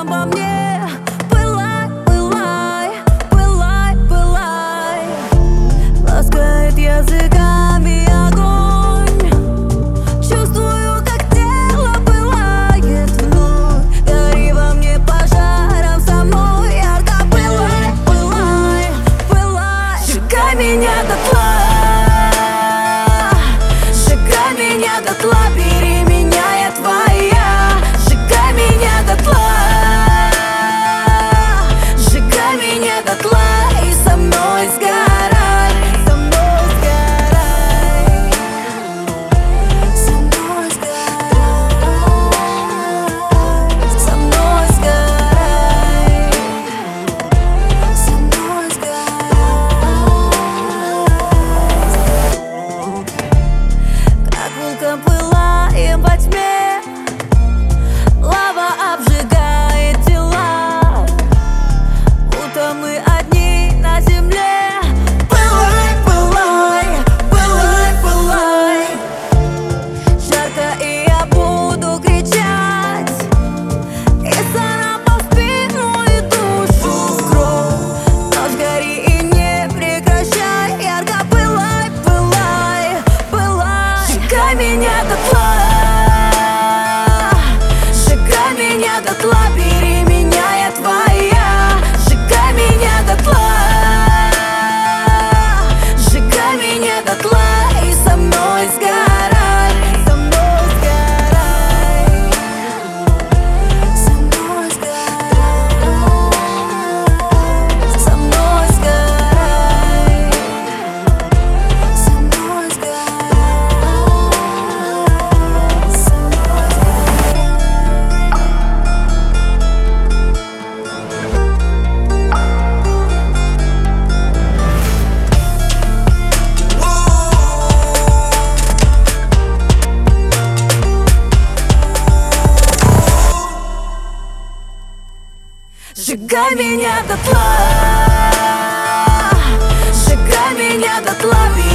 обо мне. Пылай, пылай, пылай, пылай. Ласкает языками огонь. Чувствую, как тело пылает вновь. Гори во мне пожаром со мной. Ярко пылай, пылай, пылай. Сжигай меня дотла. Сжигай меня дотла. Бери меня, я твоя. Сжигай меня дотла. Сжигай меня дотла. И со мной сгорай. Со мной сгорай. Со мной сгорай. Со мной сгорай. Со мной сгорай. Как вулкан пылаем во тьме. Лава обжигает тела, будто мы одни на земле. Пылай, пылай, пылай, пылай. Жарко, и я буду кричать. И царапал спину и душу в кровь. Ночь гори и не прекращай. Ярко пылай, пылай, пылай. Сжигай меня дотла. Сжигай меня дотла. Бери меня, я твоя. Сжигай меня дотла. Сжигай меня дотла. И со мной сгорай. Со мной сгорай. Со мной сгорай. Со мной сгорай. Со мной сгорай. Со мной Сжигай меня дотла. Сжигай меня дотла.